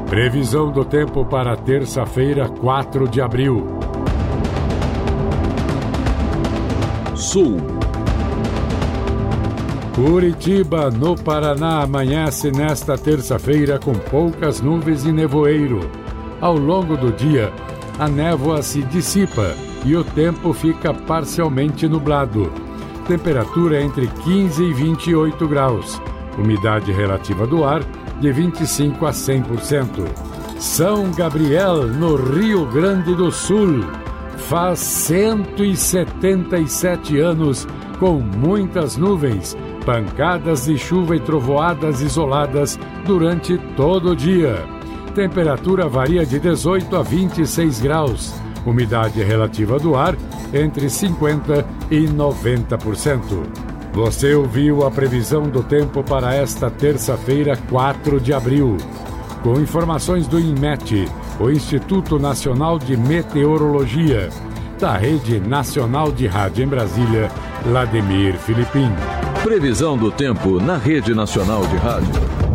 Previsão do tempo para terça-feira, 4 de abril. Sul. Curitiba, no Paraná, amanhece nesta terça-feira com poucas nuvens e nevoeiro. Ao longo do dia, a névoa se dissipa e o tempo fica parcialmente nublado. Temperatura entre 15 e 28 graus. Umidade relativa do ar de 25 a 100%. São Gabriel, no Rio Grande do Sul. Faz 177 anos com muitas nuvens, pancadas de chuva e trovoadas isoladas durante todo o dia. Temperatura varia de 18 a 26 graus. Umidade relativa do ar entre 50% e 90%. Você ouviu a previsão do tempo para esta terça-feira, 4 de abril. Com informações do INMET, o Instituto Nacional de Meteorologia, da Rede Nacional de Rádio em Brasília, Vladimir Filipim. Previsão do tempo na Rede Nacional de Rádio.